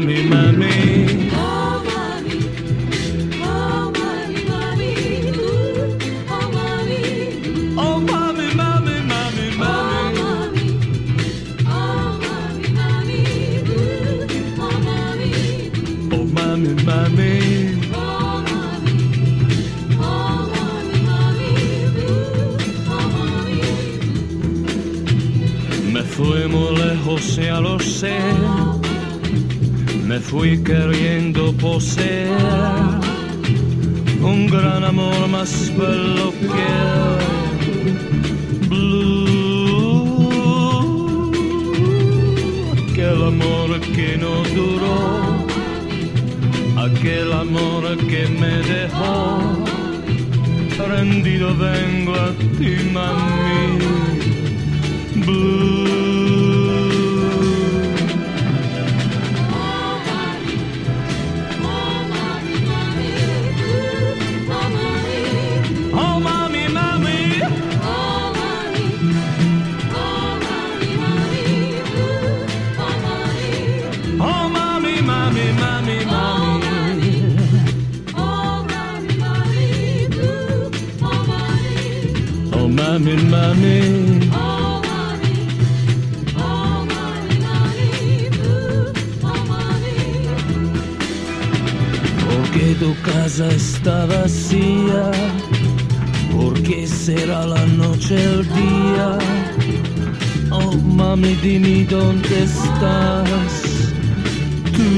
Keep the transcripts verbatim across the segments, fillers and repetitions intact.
mommy, mommy. Oh, mommy. Oh, mommy, mommy. Ooh. Oh, mommy. Oh, mommy, mommy, mommy, Oh, mommy. mommy. Oh, mommy, mommy. Ooh. Oh, mommy. Oh, mommy, mommy. Oh, mommy. Oh, mommy, mommy. Ooh. Oh, mommy. Me fui muy lejos, ya lo sé. Me fui queriendo poseer un gran amor más bello que el blue. Aquel amor que no duró, aquel amor que me dejó. Rendido vengo a ti, mami. Blue. Oh, mommy, mommy. Oh, mommy, mommy, mommy, mommy. Oh, mommy, mommy. Porque tu casa está vacía, porque será la noche el día. Oh, mami, dime dónde estás tú.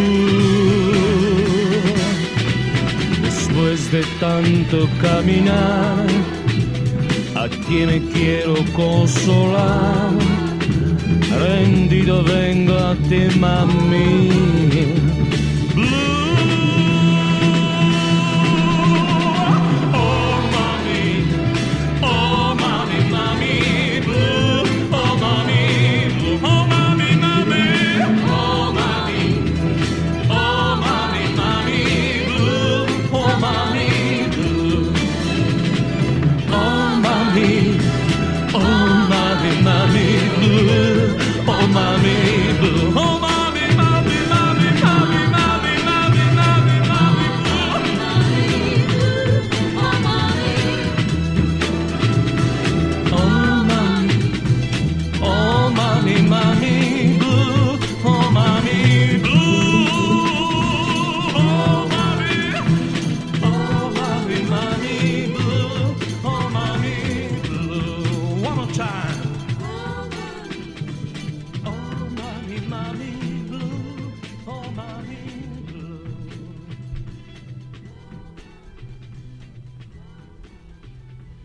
Después de tanto caminar, a quien quiero consolar, rendido vengo a ti, mami. Time.